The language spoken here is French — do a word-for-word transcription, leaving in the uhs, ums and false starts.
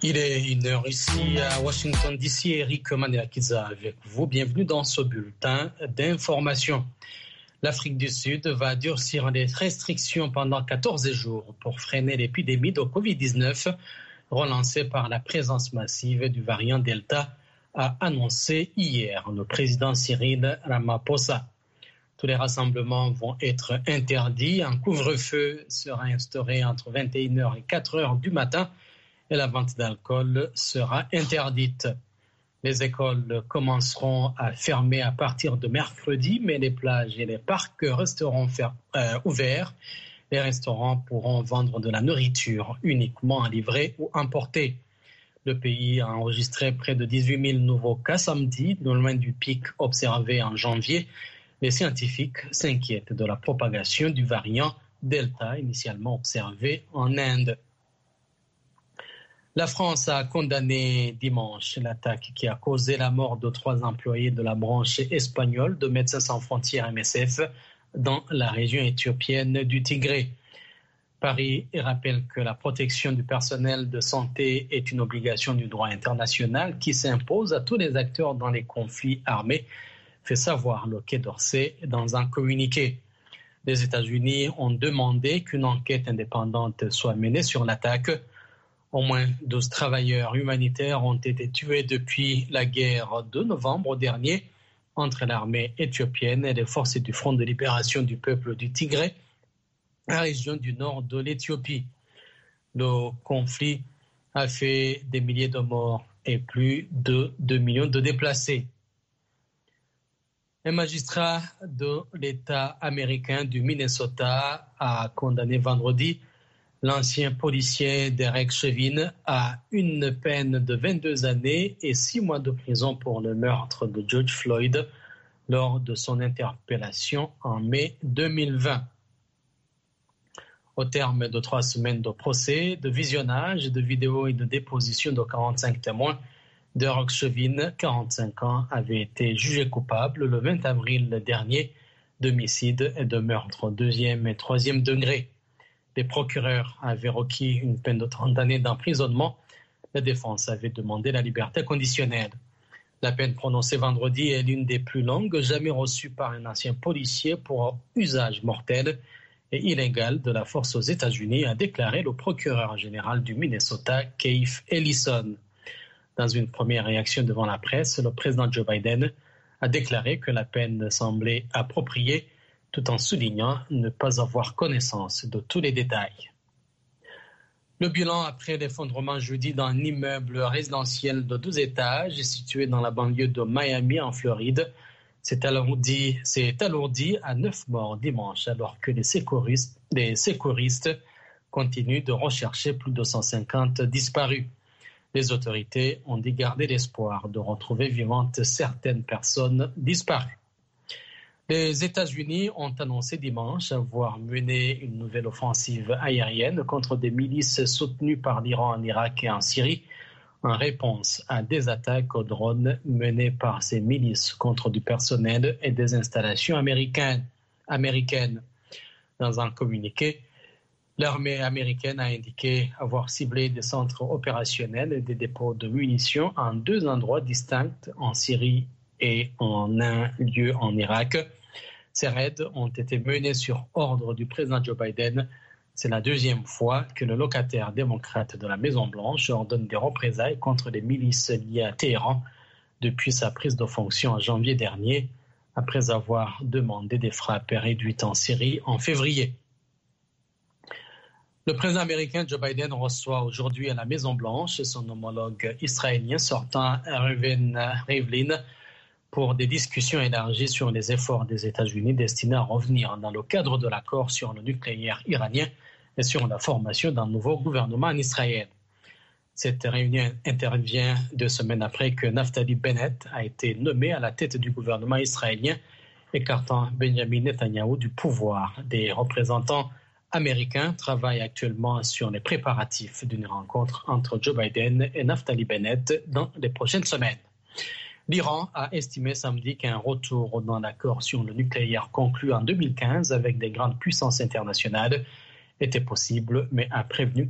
Il est une heure ici à Washington D C. Eric Maniakiza avec vous. Bienvenue dans ce bulletin d'information. L'Afrique du Sud va durcir les restrictions pendant quatorze jours pour freiner l'épidémie de covid dix-neuf relancée par la présence massive du variant Delta, a annoncé hier le président Cyril Ramaphosa. Tous les rassemblements vont être interdits. Un couvre-feu sera instauré entre vingt et une heures et quatre heures du matin et la vente d'alcool sera interdite. Les écoles commenceront à fermer à partir de mercredi, mais les plages et les parcs resteront fer- euh, ouverts. Les restaurants pourront vendre de la nourriture uniquement à livrer ou importer. Le pays a enregistré près de dix-huit mille nouveaux cas samedi, non loin du pic observé en janvier. Les scientifiques s'inquiètent de la propagation du variant Delta initialement observé en Inde. La France a condamné dimanche l'attaque qui a causé la mort de trois employés de la branche espagnole de Médecins sans frontières M S F dans la région éthiopienne du Tigré. Paris rappelle que la protection du personnel de santé est une obligation du droit international qui s'impose à tous les acteurs dans les conflits armés, fait savoir le Quai d'Orsay dans un communiqué. Les États-Unis ont demandé qu'une enquête indépendante soit menée sur l'attaque. Au moins douze travailleurs humanitaires ont été tués depuis la guerre de novembre dernier entre l'armée éthiopienne et les forces du Front de libération du peuple du Tigré, la région du nord de l'Éthiopie. Le conflit a fait des milliers de morts et plus de deux millions de déplacés. Un magistrat de l'État américain du Minnesota a condamné vendredi l'ancien policier Derek Chauvin a une peine de vingt-deux années et six mois de prison pour le meurtre de George Floyd lors de son interpellation en mai deux mille vingt. Au terme de trois semaines de procès, de visionnage, de vidéos et de déposition de quarante-cinq témoins, Derek Chauvin, quarante-cinq ans, avait été jugé coupable le vingt avril dernier d'homicide et de meurtre au deuxième et troisième degré. Les procureurs avaient requis une peine de trente années d'emprisonnement. La défense avait demandé la liberté conditionnelle. La peine prononcée vendredi est l'une des plus longues jamais reçues par un ancien policier pour usage mortel et illégal de la force aux États-Unis, a déclaré le procureur général du Minnesota, Keith Ellison. Dans une première réaction devant la presse, le président Joe Biden a déclaré que la peine semblait appropriée, tout en soulignant ne pas avoir connaissance de tous les détails. Le bilan après l'effondrement jeudi d'un immeuble résidentiel de douze étages situé dans la banlieue de Miami en Floride s'est alourdi, s'est alourdi à neuf morts dimanche alors que les secouristes, les secouristes continuent de rechercher plus de cent cinquante disparus. Les autorités ont dit garder l'espoir de retrouver vivantes certaines personnes disparues. Les États-Unis ont annoncé dimanche avoir mené une nouvelle offensive aérienne contre des milices soutenues par l'Iran en Irak et en Syrie, en réponse à des attaques aux drones menées par ces milices contre du personnel et des installations américaines. américaines. Dans un communiqué, l'armée américaine a indiqué avoir ciblé des centres opérationnels et des dépôts de munitions en deux endroits distincts, en Syrie et en un lieu en Irak. Ces raids ont été menés sur ordre du président Joe Biden. C'est la deuxième fois que le locataire démocrate de la Maison-Blanche ordonne des représailles contre les milices liées à Téhéran depuis sa prise de fonction en janvier dernier, après avoir demandé des frappes réduites en Syrie en février. Le président américain Joe Biden reçoit aujourd'hui à la Maison-Blanche son homologue israélien sortant, Reuven Rivlin, pour des discussions élargies sur les efforts des États-Unis destinés à revenir dans le cadre de l'accord sur le nucléaire iranien et sur la formation d'un nouveau gouvernement en Israël. Cette réunion intervient deux semaines après que Naftali Bennett a été nommé à la tête du gouvernement israélien, écartant Benjamin Netanyahou du pouvoir. Des représentants américains travaillent actuellement sur les préparatifs d'une rencontre entre Joe Biden et Naftali Bennett dans les prochaines semaines. L'Iran a estimé samedi qu'un retour dans l'accord sur le nucléaire conclu en deux mille quinze avec des grandes puissances internationales était possible, mais a prévenu